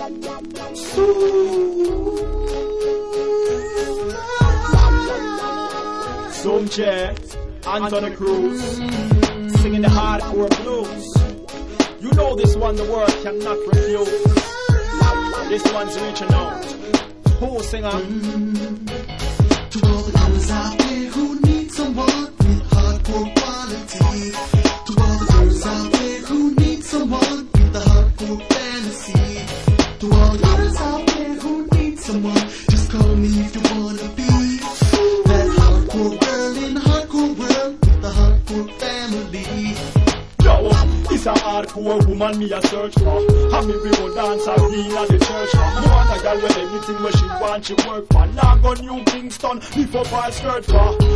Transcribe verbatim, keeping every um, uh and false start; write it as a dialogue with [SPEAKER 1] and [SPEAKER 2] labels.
[SPEAKER 1] Some J, Anthony Cruz, singing the hardcore blues. You know this one the world cannot refuse. This one's reaching out. Who singer?
[SPEAKER 2] To all the girls out there who need someone with hardcore quality. To all the girls out there who need someone with the hardcore fantasy. To all the girls out there who need someone, just call me if you wanna be that hardcore girl in the hardcore world with the hardcore family.
[SPEAKER 1] Yo, it's a hardcore woman me a search for. And me we go dance and be at the church for. You want a girl with anything where she want she work for. Now go New Kingston, lift up her skirt for.